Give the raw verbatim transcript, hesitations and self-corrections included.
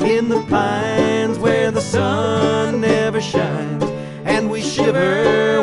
in the pines where the sun never shines, and we shiver